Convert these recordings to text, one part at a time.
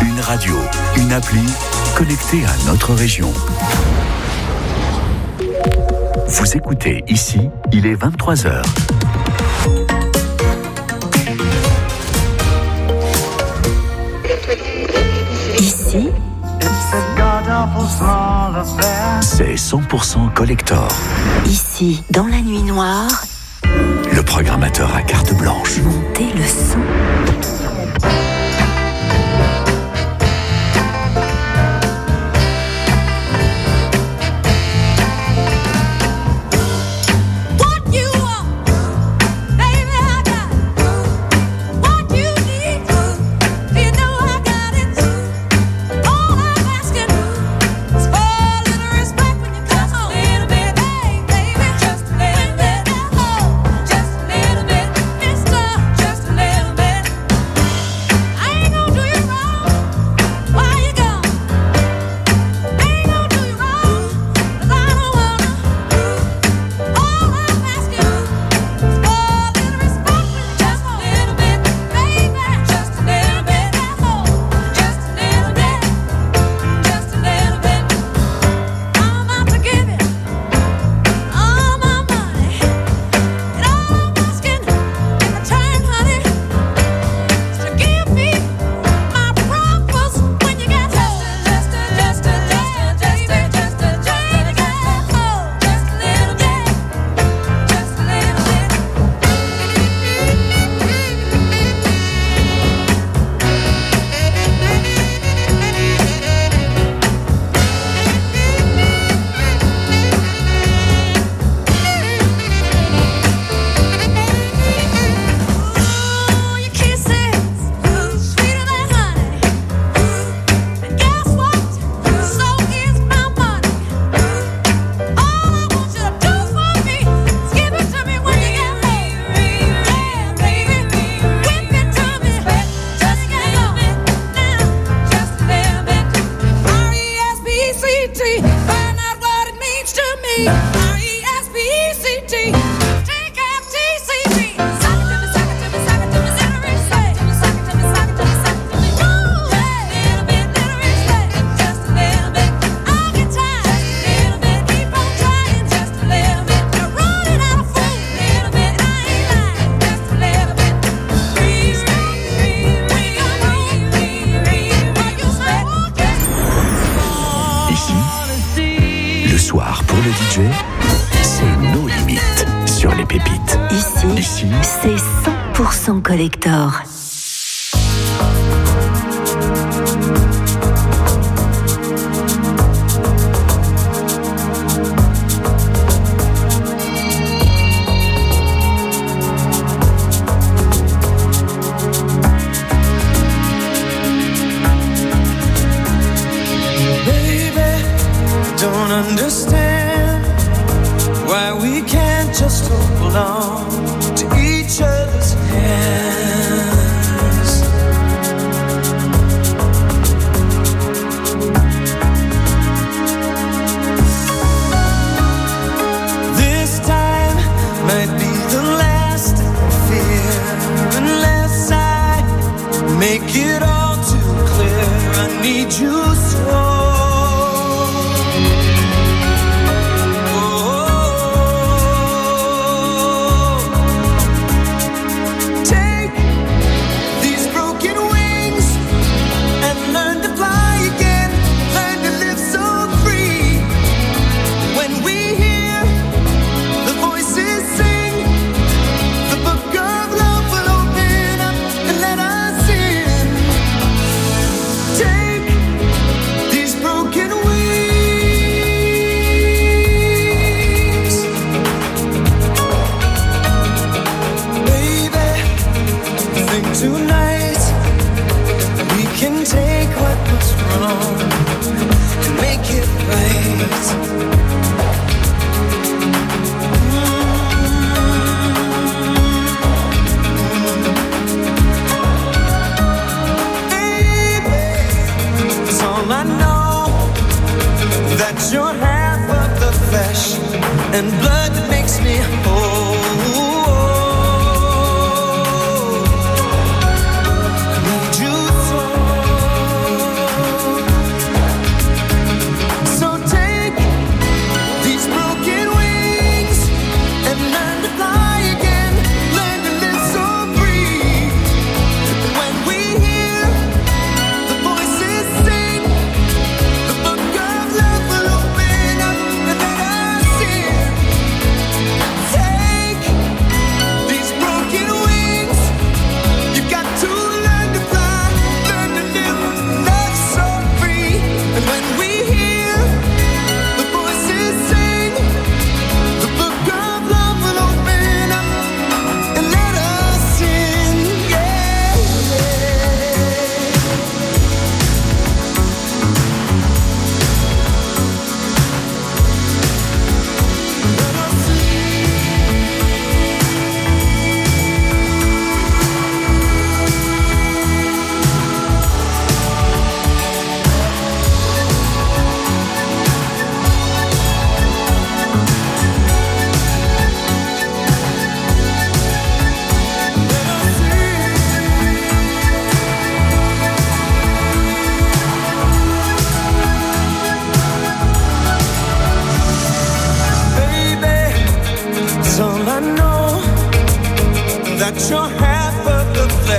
Une radio, une appli, connectée à notre région. Vous écoutez ici, il est 23h. Ici, c'est 100% collector. Ici, dans la nuit noire, le programmateur à carte blanche. Montez le son. Ici, c'est 100% collector. And blood that makes me whole. I need you so.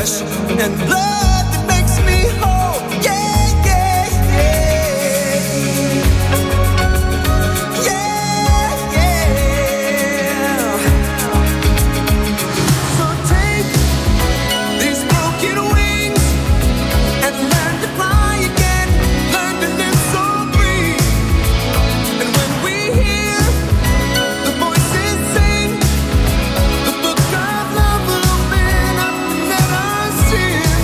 flesh and blood that makes me whole. Yeah, yeah, yeah. Yeah, yeah. So take these broken wings and learn to fly again. Learn to live so free. And when we hear the voices sing, the book of love will open up and let us in.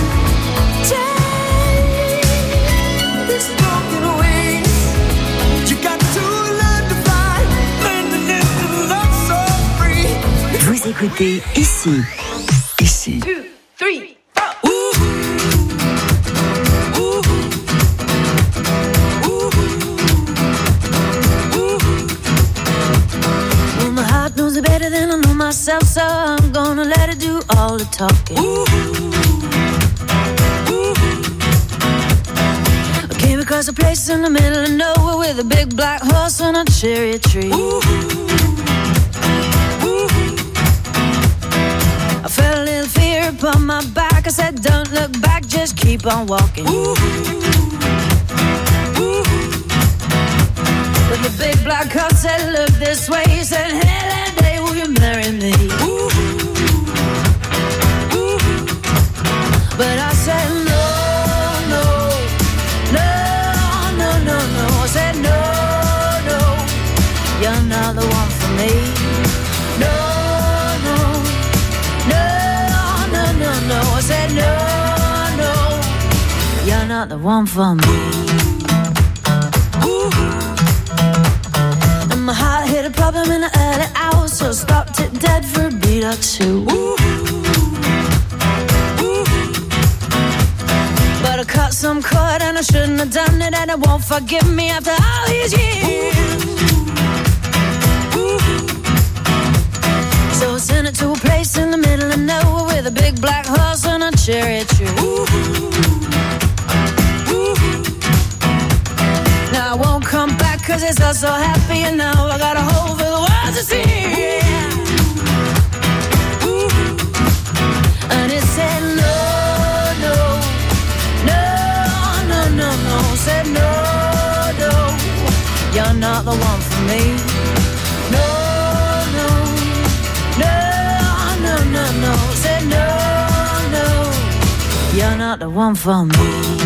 Take these broken wings. You got to learn to fly, learn to live to love so free. Vous écoutez ici. Ici. 2, 3, 4. Well, my heart knows it better than I know myself, so I'm gonna let it do all the talking. I came across a place in the middle of nowhere with a big black horse and a cherry tree. I felt a little fear upon my back. I said, don't look back, just keep on walking. But the big black horse said, look this way. He said, hey, that day will you marry me? But I said, no, no, no, no, no, no. I said, no, no, you're not the one for me. No, no, no, no, no, no. I said, no, no, you're not the one for me. And my heart hit a problem in the early hours, so stopped it dead for a beat or two. But I cut some cord and I shouldn't have done it, and it won't forgive me after all these years. So I sent it to a place in the middle of nowhere with a big black horse and a cherry tree. Now I won't come back 'cause it's all so happy, and now I got a hole for the world to see. And it said no, no, no, no, no, no. Said no, no, you're not the one for me. No, no, no, no, no, no. Said no, no, you're not the one for me.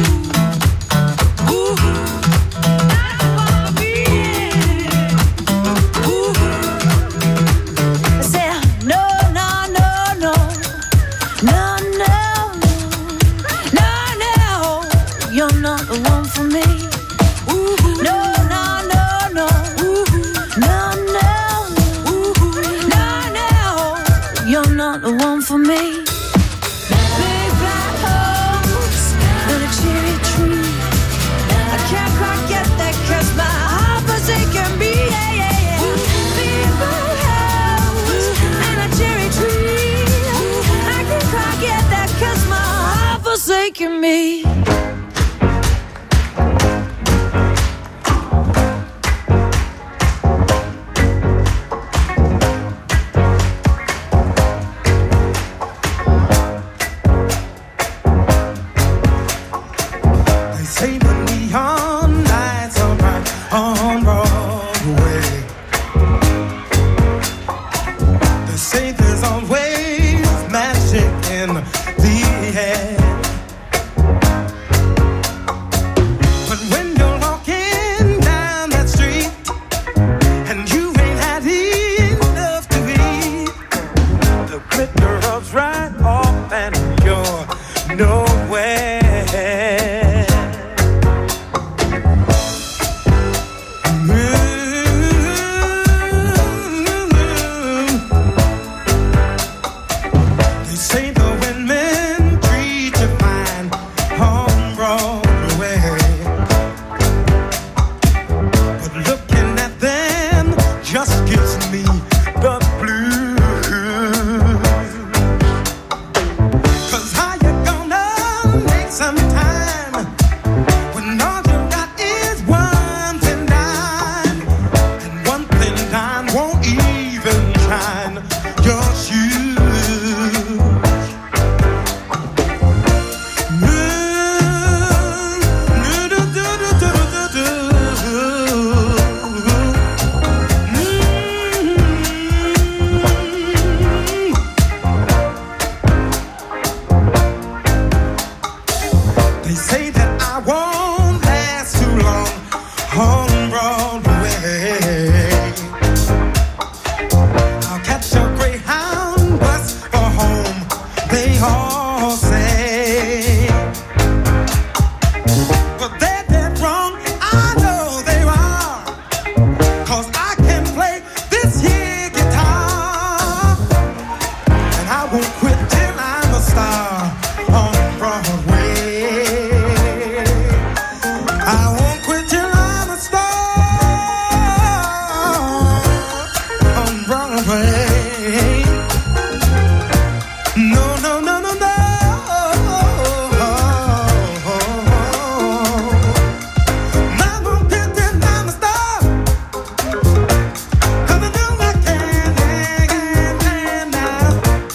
Forsaking me. I won't last too long on Broadway. I'll catch a Greyhound bus for home, they all say. But they're dead wrong, I know they are, 'cause I can play this here guitar, and I won't quit till I'm a star on Broadway. I won't quit till I'm a star on Broadway. No, no, no, no, no. I won't quit till I'm a star, 'cause I know I can now.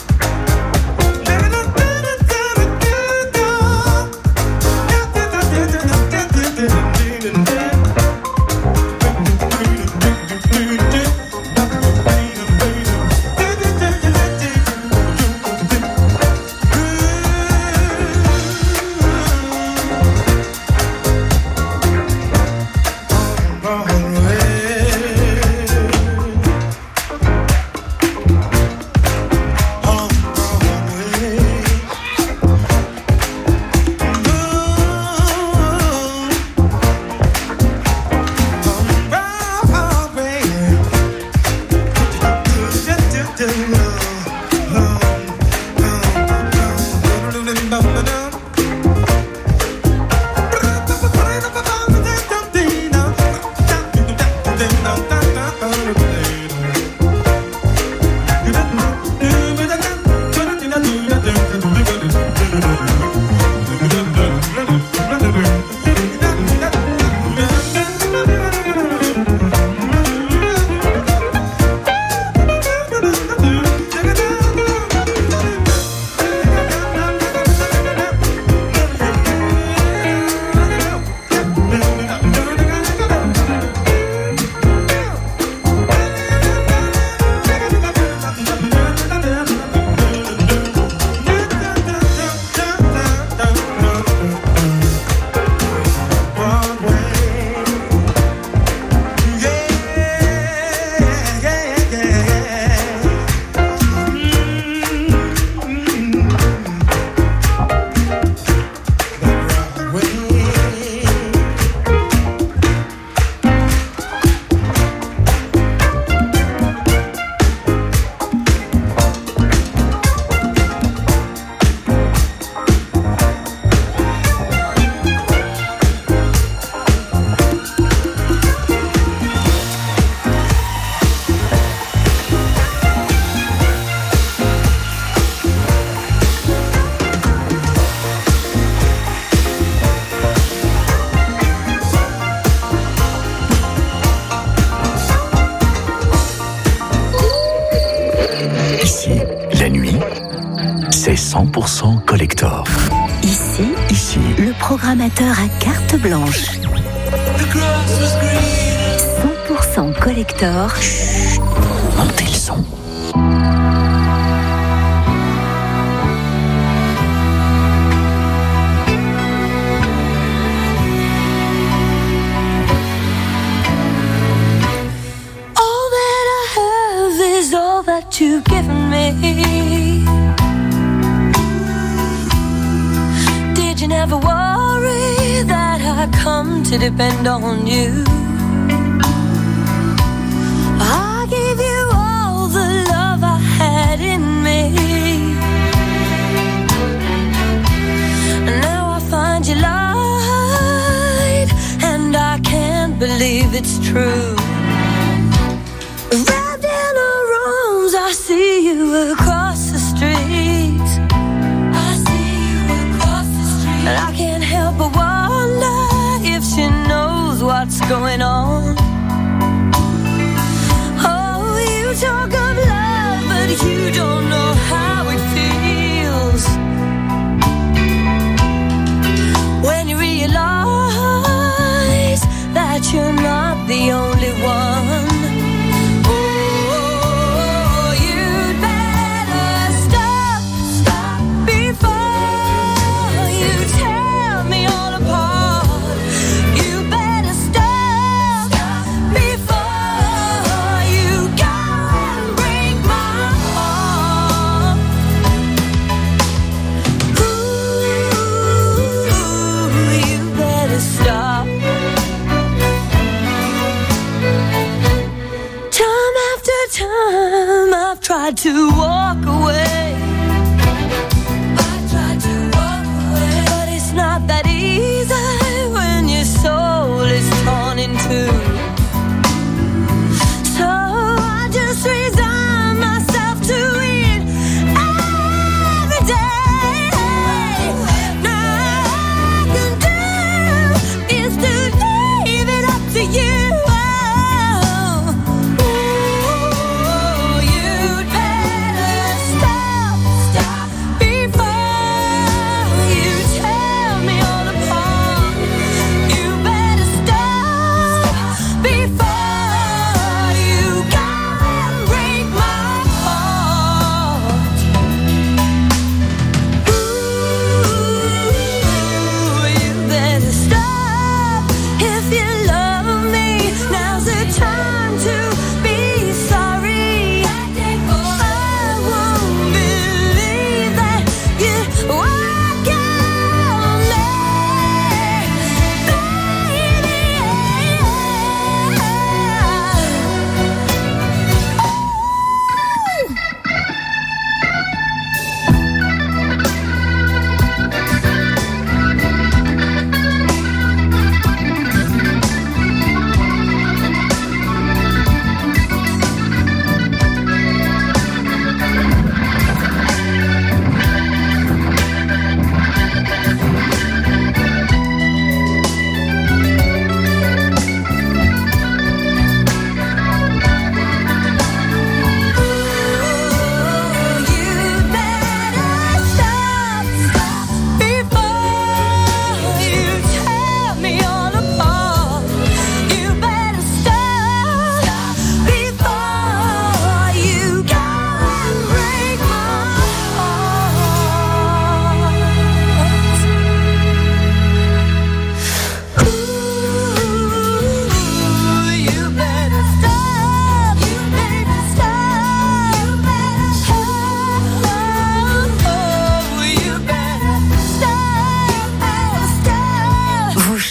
La nuit, c'est 100% collector. Ici, le programmateur à carte blanche. 100% collector. Montez le son. All that I have is all that you've given me. Did you never worry that I come to depend on you? I gave you all the love I had in me. Now I find you lied, and I can't believe it's true. Wrapped in our arms, I see you across the street. I see you across the street. And I can't help but wonder if she knows what's going on. Oh, you talk of love, but you don't know how it feels. When you realize that you're not the only one. Oh, you'd better stop before you tear me all apart.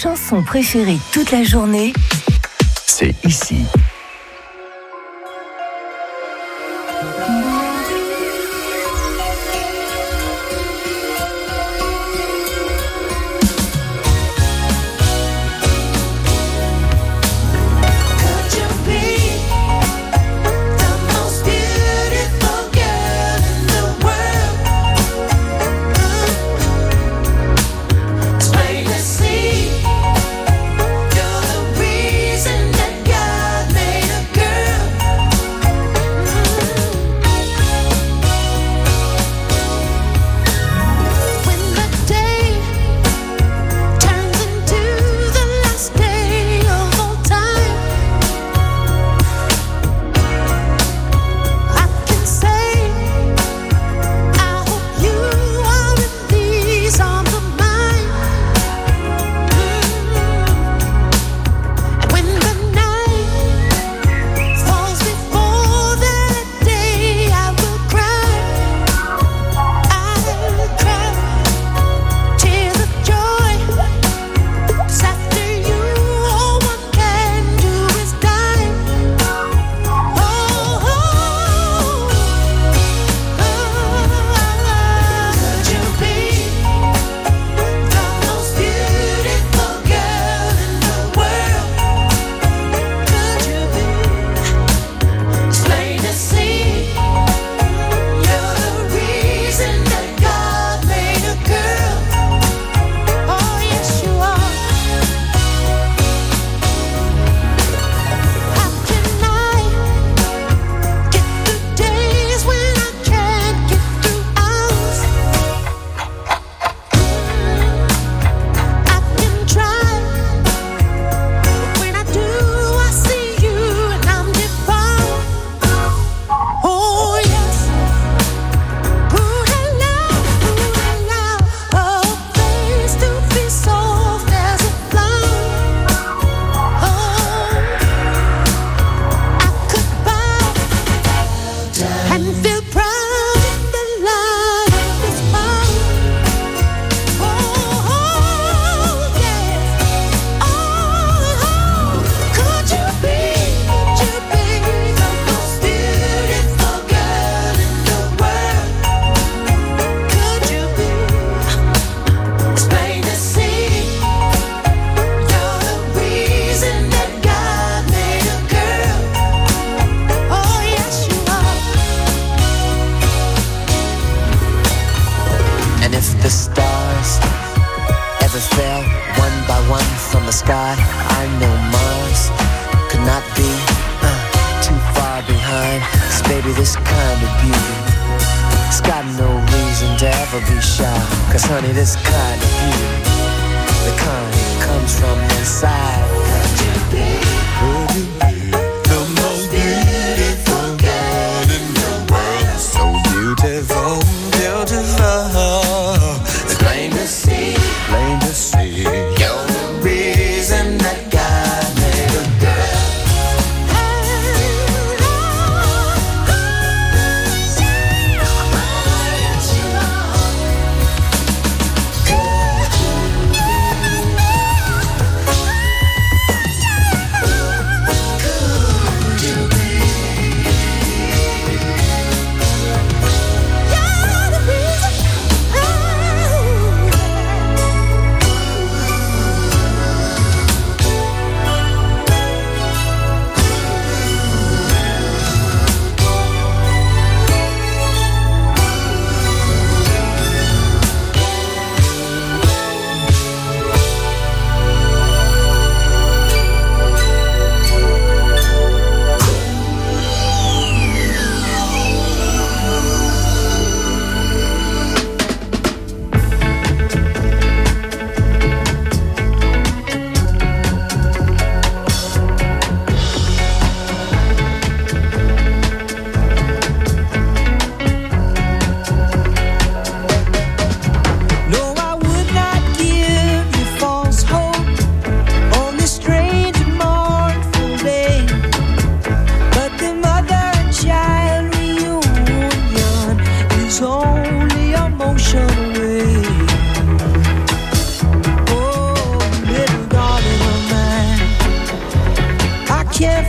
chansons préférées toute la journée, C'est ici.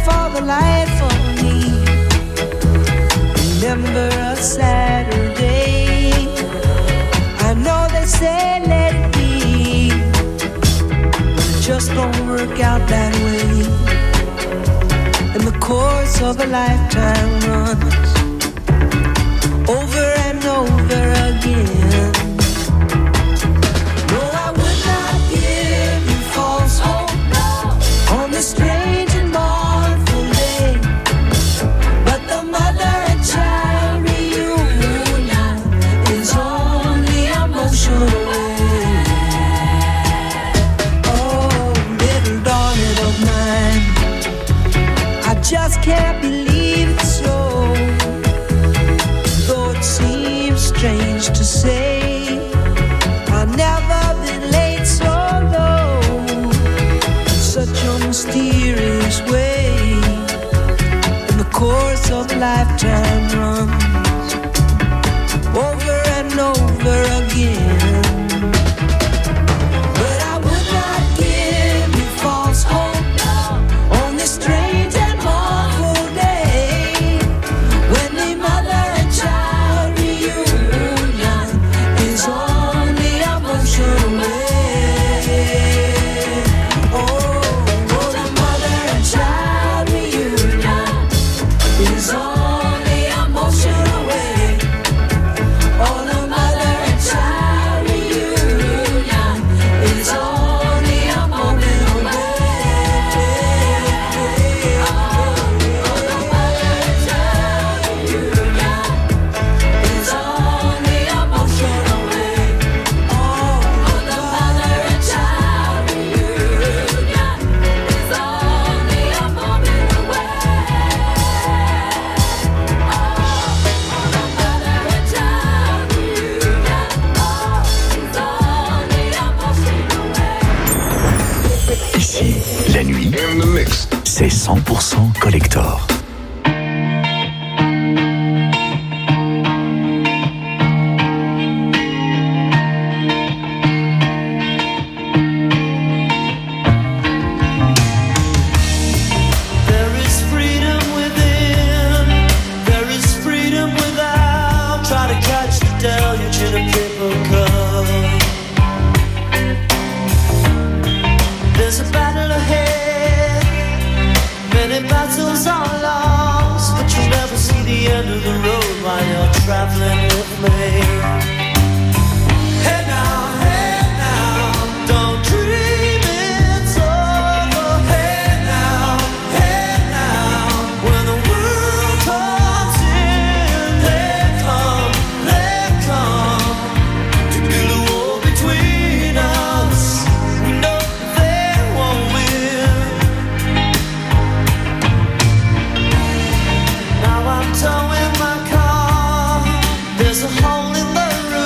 for the light for me. Remember a Saturday. I know they say let it be, but it just don't work out that way. And the course of a lifetime runs over and over again. No, I would not give you false hope on this strange and mournful day, but the mother and child reunion is only emotional way. Oh, little darling of mine, I just can't believe it's so. Though it seems strange to say, I've never been laid so low in such a mysterious way. And the course of a lifetime runs over and over again. But I would not give you false hope on this strange and mournful day, when the mother and child reunion is only emotional way. Oh, the mother and child reunion is only emotional way. Oh, the mother and child reunion is only emotional way. Ici, la nuit, c'est 100% collector. There is freedom within, there is freedom without. Try to catch the deluge in a paper cup. There's a battle ahead, many battles are lost, but you'll never see the end of the road while you're traveling with me. Hey now, don't dream it's over. Hey now, when the world comes in, they come to build a wall between us. We know they won't win. Now I'm towing my car. There's a hole in the roof.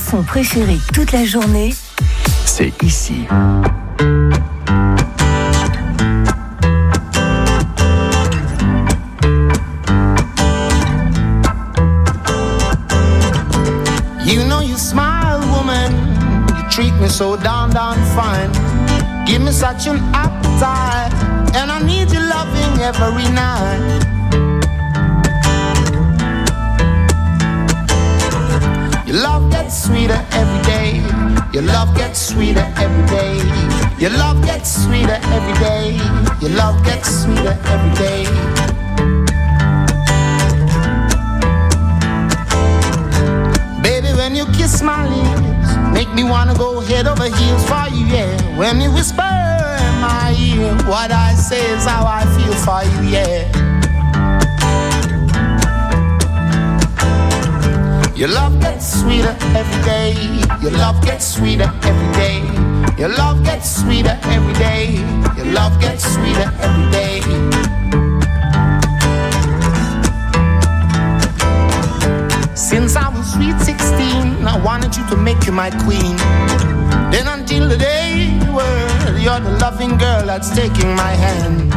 chansons préférées toute la journée, c'est ici. You know you smile, woman. You treat me so darn fine. Give me such an appetite, and I need your loving every night. Your love gets sweeter every day. Your love gets sweeter every day. Your love gets sweeter every day. Your love gets sweeter every day. Baby, when you kiss my lips, make me wanna go head over heels for you, yeah. When you whisper in my ear, what I say is how I feel for you, yeah. Your love gets sweeter every day. Your love gets sweeter every day. Your love gets sweeter every day. Your love gets sweeter every day. Since I was sweet 16, I wanted you to make you my queen. Then until the day where you're the loving girl that's taking my hand.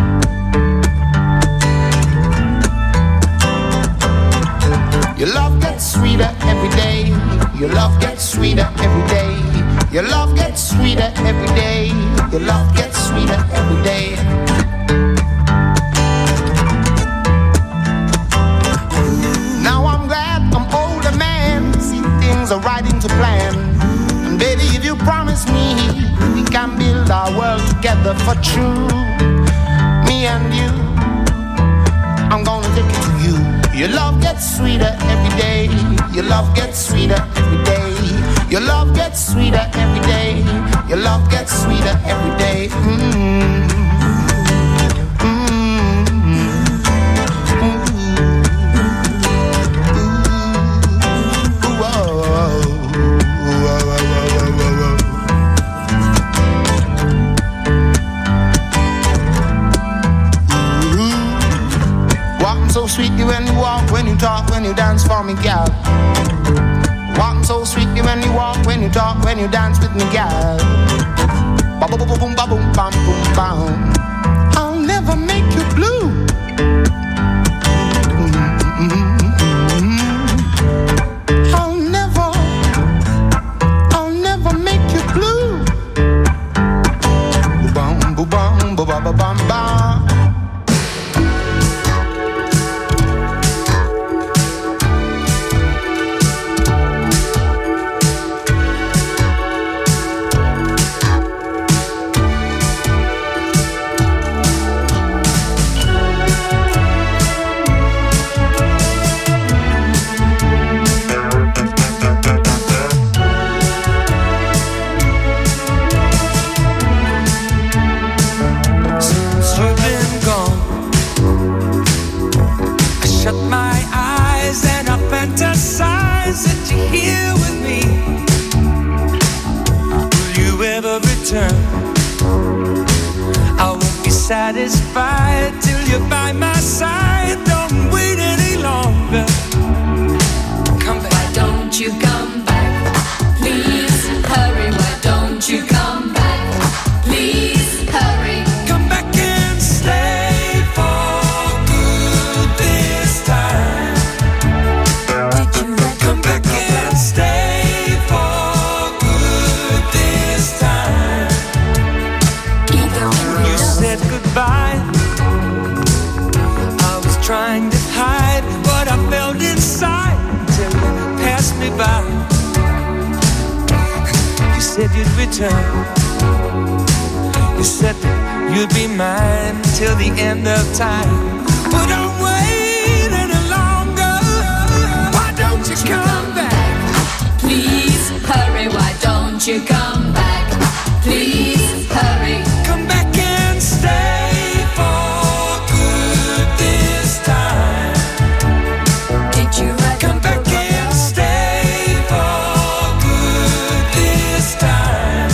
Your love gets sweeter every day. Your love gets sweeter every day. Your love gets sweeter every day. Your love gets sweeter every day. Now I'm glad I'm older man. See, things are right into plan. And baby, if you promise me, we can build our world together for true. Me and you, I'm gonna take it to you. Your love gets sweeter every day. Your love gets sweeter every day. Your love gets sweeter every day. Your love gets sweeter every day. So sweetly when you walk, when you talk, when you dance for me, girl. Walking so sweetly when you walk, when you talk, when you dance with me, girl. Ba boom boom boom ba boom bam boom bam. I'll never make you blue. I'll never make you blue. Bam boom bam ba ba bam bam. Satisfied till you're by my side. Don't wait any longer. Come back. Why don't you come back? Please hurry. Why don't you come back? Please hurry. Come back and stay for good this time. Did you come back and stay for good this time? You said goodbye. I was trying to hide what I felt inside till you passed me by. You said you'd return. You said that you'd be mine till the end of time. But don't wait any longer. Why don't you come back? Please hurry. Why don't you come back? Please hurry. Come back and stay for good this time. Did you come back and stay for good this time?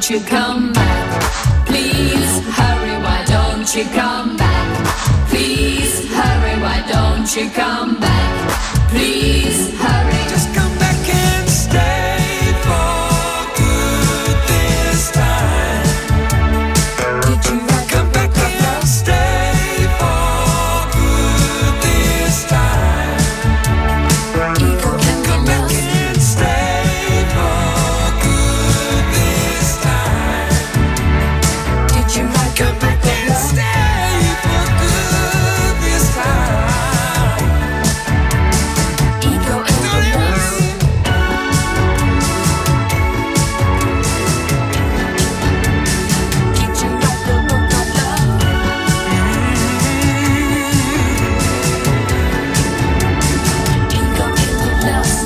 don't you come back? Please hurry, why don't you come back? Please hurry, why don't you come back? Please hurry. Just come back and stay for good this time. Did you Come back and stay for good this time. Come back and stay for good this time. Did you Come back and stay for good this time. ego and Don't ever lust? leave. Did you write the book of love? Ego and lust.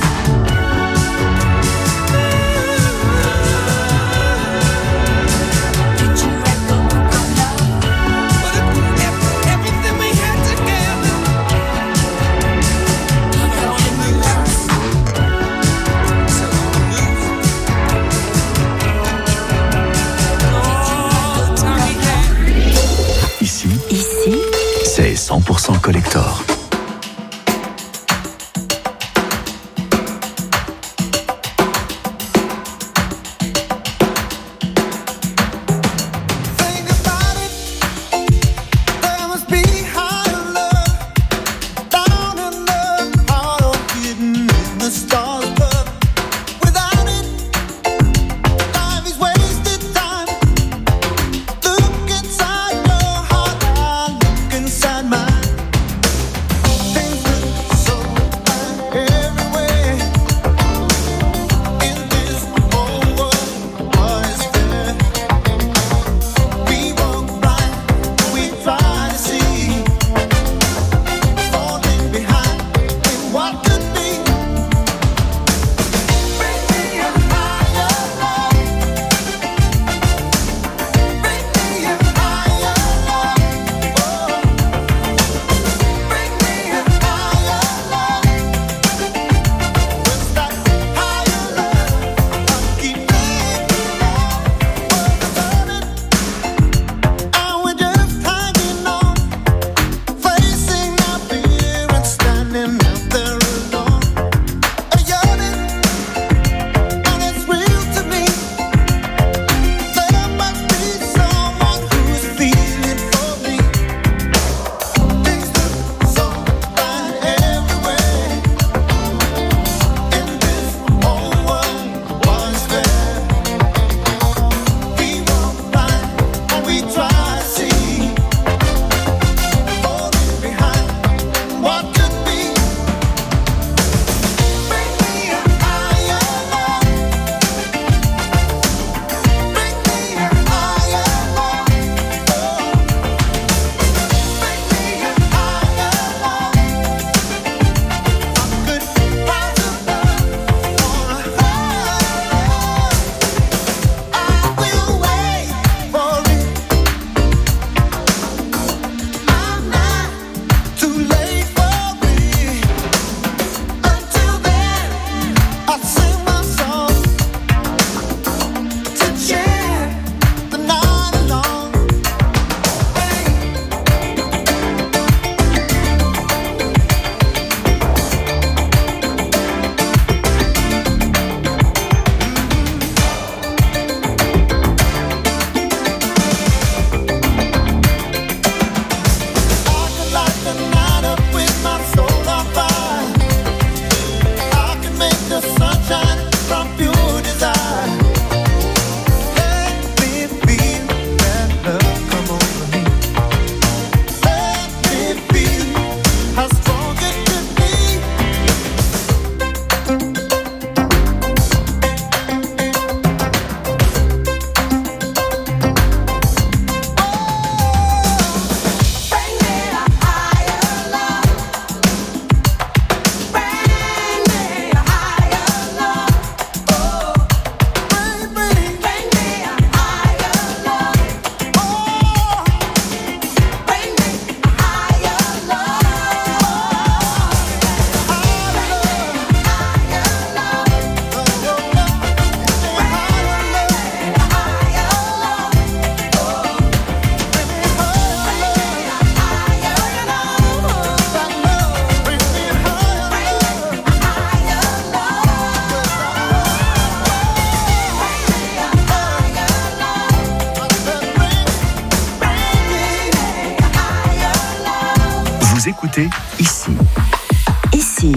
Did you write the book of love? But everything we had together. Ego and lust. All the time we had. Ici, Ici, c'est 100% collector. Think about it. There must be higher love down in the heart of hidden in the stars above. Without it, life is wasted time. Look inside your heart, I look inside mine. Vous écoutez ici. Ici.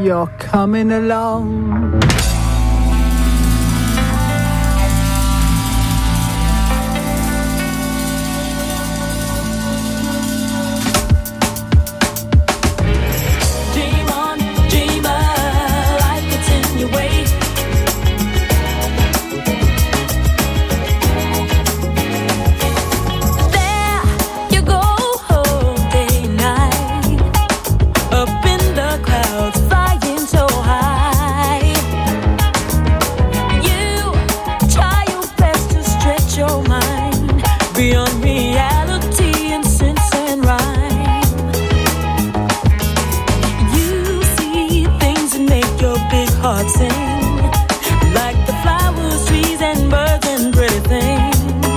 you're coming along. Dream on, dreamer, life gets in your way. There you go, whole day, night, up in the clouds, flying so high. You try your best to stretch your mind beyond reality and sense and rhyme. You see things that make your big heart sing, like the flowers, trees, and birds and pretty things.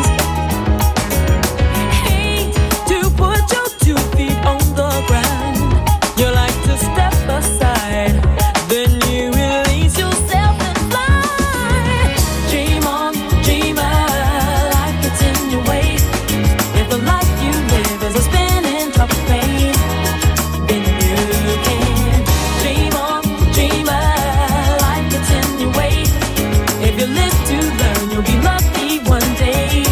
Hate to put your 2 feet on the ground. You like to step aside, then you release yourself and fly. Dream on, dreamer, life gets in your way. If the life you live is a spinning top of pain, then you can dream on, dreamer, life gets in your way. If you live to learn, you'll be lucky one day.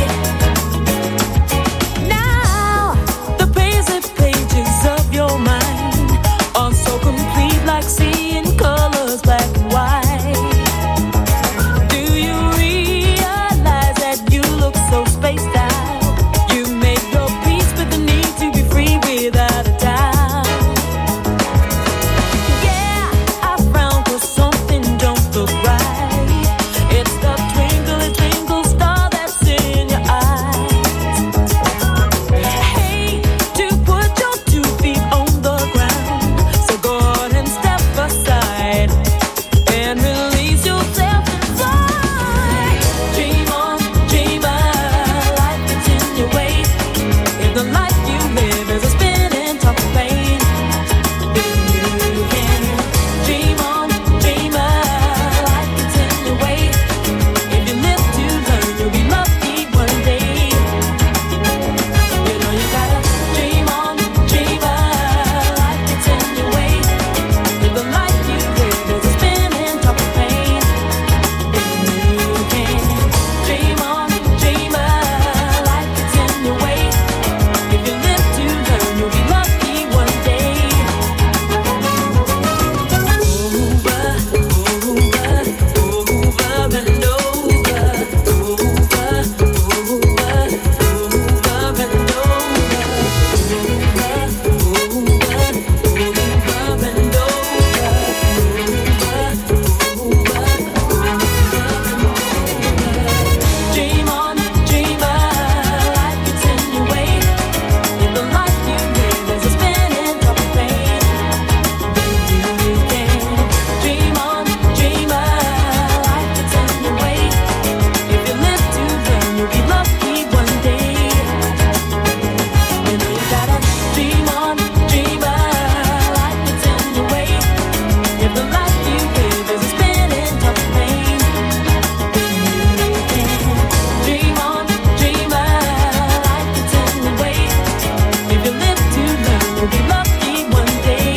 Now, the basic pages of your mind are so complete, like seeing colors black and white. Do you realize that you look so spaced out? You made your peace with the need to be free without a doubt. Yeah, I frown 'cause something don't look right. It's the twinkle, twinkle star that's in your eyes. Hate to put your 2 feet on the ground, so go on and step aside and release yourself and fly. Dream on, dreamer, life gets in your way. If the life you live is a spinning top of pain, then you can dream on, dreamer, life gets in your way. If you live to learn, you'll be lucky one day. You know you gotta dream on, dreamer, life gets in your way. If the life you live is a spinning top of pain, then you can dream on, dreamer, life gets in your way. If you live to learn, you'll be lucky one day. Over and over, dream on, dreamer, life gets in your way. If the life you live is a spinning top of pain, then you can dream on, dreamer, life gets in your way. If you live to learn, you'll be lucky one day. You know you gotta dream on, dreamer, life gets in your way. If the life you live is a spinning top of pain, then you can dream on, dreamer, life gets in your way. If you live to learn, you'll be lucky one day.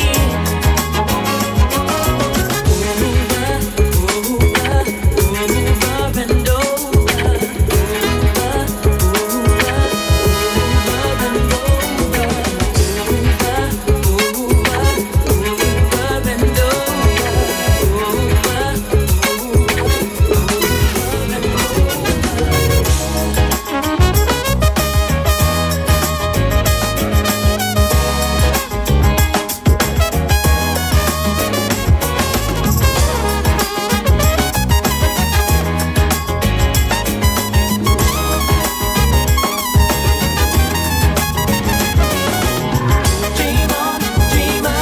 Dream on, dreamer,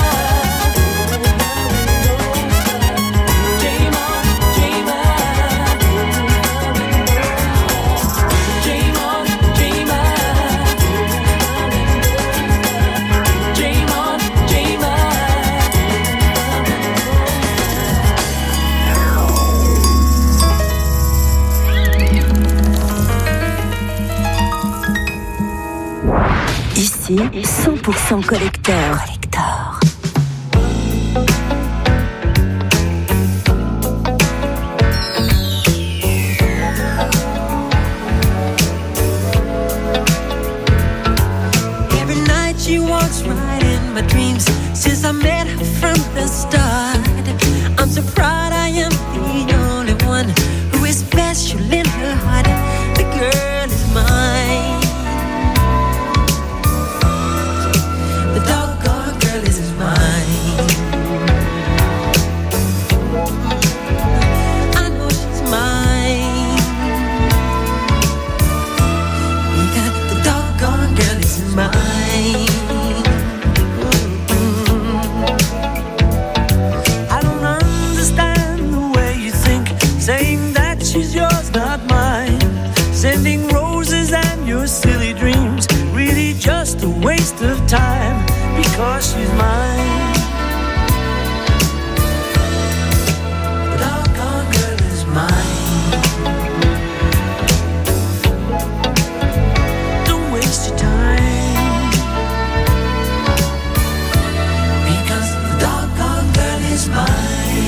dream on, dreamer, dream on, dreamer, dream on, dreamer. Ici, 100% collecteur. my dreams since I met her from the start. I'm so proud I am the only one who is special in her heart. The girl is mine. The doggone girl is mine. I know she's mine. The doggone girl is mine. I don't understand the way you think, saying that she's yours, not mine. Sending roses and your silly dreams, really just a waste of time, because she's mine. The doggone girl is mine. Don't waste your time, because the doggone girl is mine.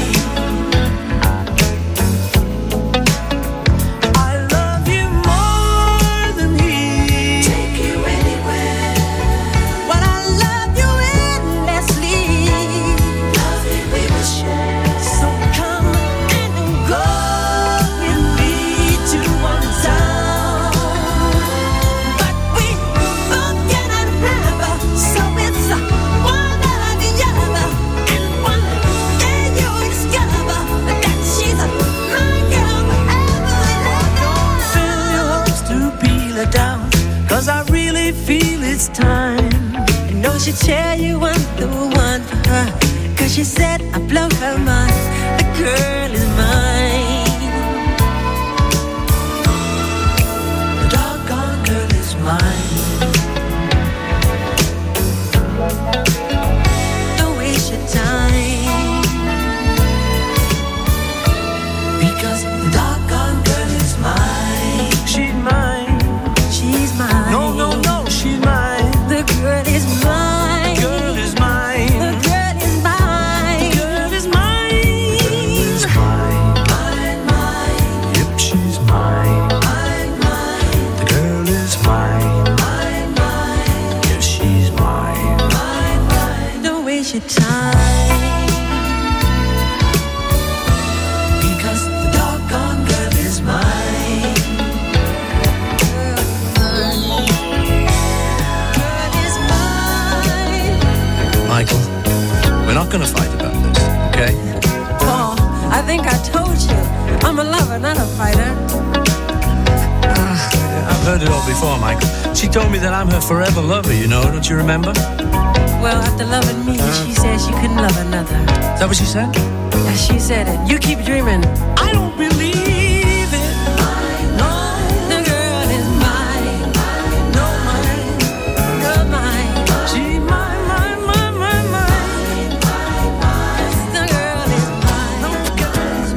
Cause I really feel it's time. I know she'll tell you I'm the one for her, cause she said I blow her mind. The girl is mine. The doggone girl is mine. Don't waste your time, because the doggone girl is mine. She's mine. No, no, no, she's mine. The girl is mine. The girl is mine. The girl is mine. The girl is mine. The girl is mine. Mine, mine. Yep, she's mine. Mine, mine. The girl is mine. Mine, mine. Yes, she's mine. Mine, mine. Don't waste your time, because the doggone girl is mine. Michael, we're not going to fight about this, okay? Paul, I think I told you, I'm a lover, not a fighter. I've heard it all before, Michael. She told me that I'm her forever lover, you know, don't you remember? Well, after loving me, she said she couldn't love another. Is that what she said? Yeah, she said it. You keep dreaming. I don't believe it. No, the girl is mine. No, mine. Girl, mine. She mine, mine, mine, mine, mine. The girl is mine. The girl is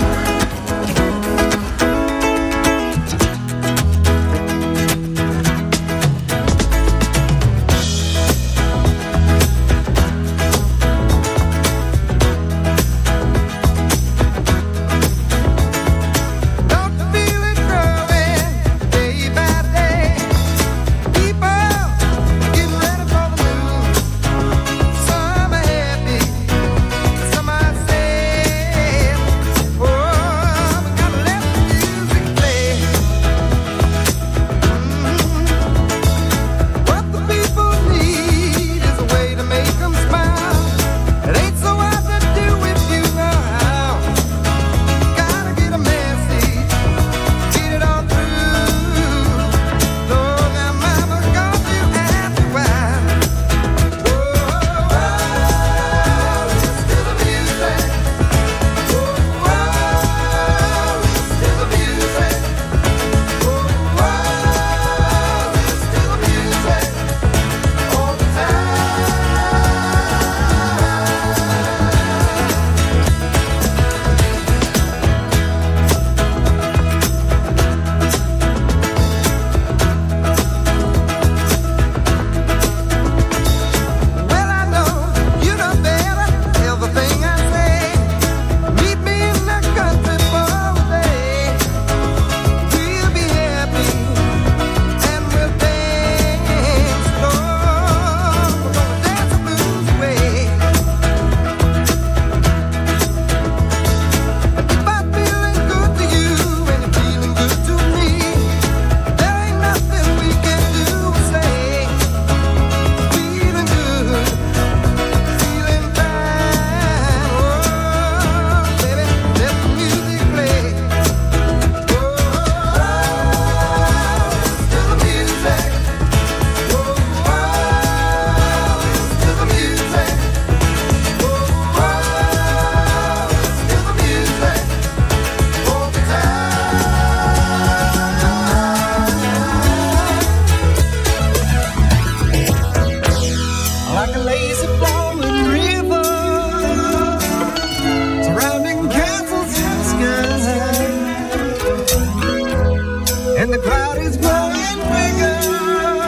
growing bigger.